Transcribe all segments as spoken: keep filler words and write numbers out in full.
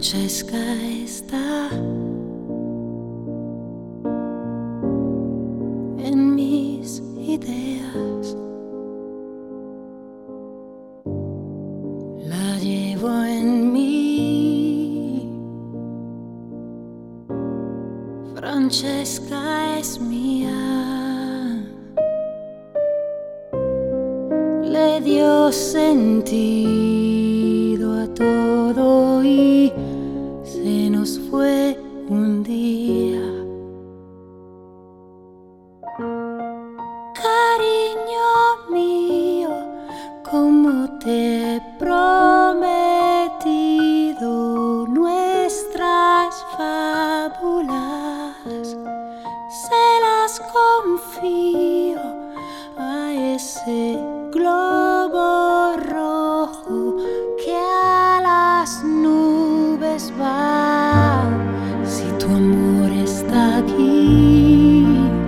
Francesca está en mis ideas, la llevo en mí. Francesca es mía, le dio sentido a todo y se nos fue un día. Cariño mío, como te he prometido, nuestras fábulas se las confío a ese globo rojo que a las nubes va. Si tu amor está aquí,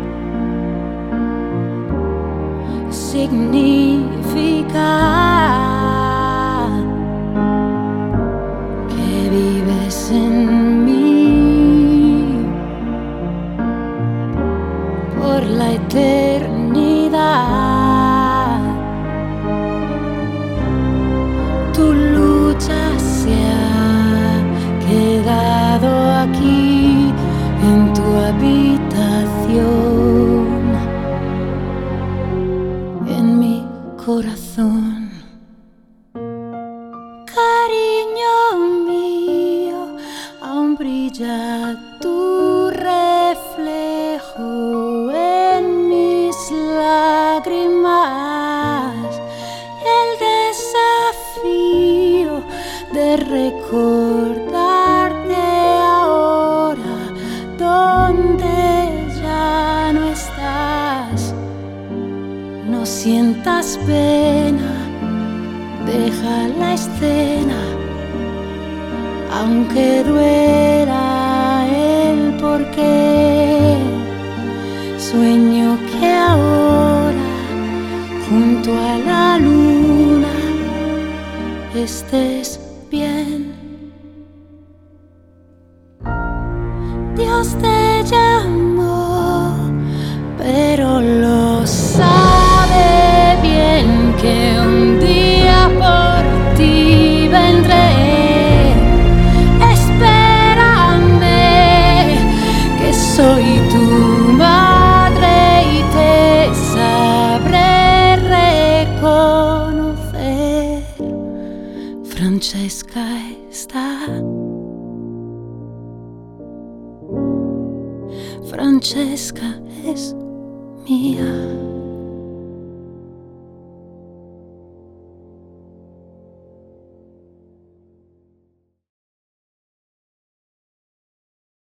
significa que vives en mí por la eternidad. Tu lucha se ha quedado aquí en tu habitación, en mi corazón. Cariño mío, aún brilla tu reflejo en mis lágrimas, el desafío de recordarte ahora donde ya no estás. No sientas pena, deja la escena, aunque duela el porqué. Sueño que ahora, junto a la luna, estés bien. Dios te llamó, pero lo sabe bien que un día por ti vendré. Espérame, que soy tu madre y te sabré reconocer. Francesca está, Francesca es mía.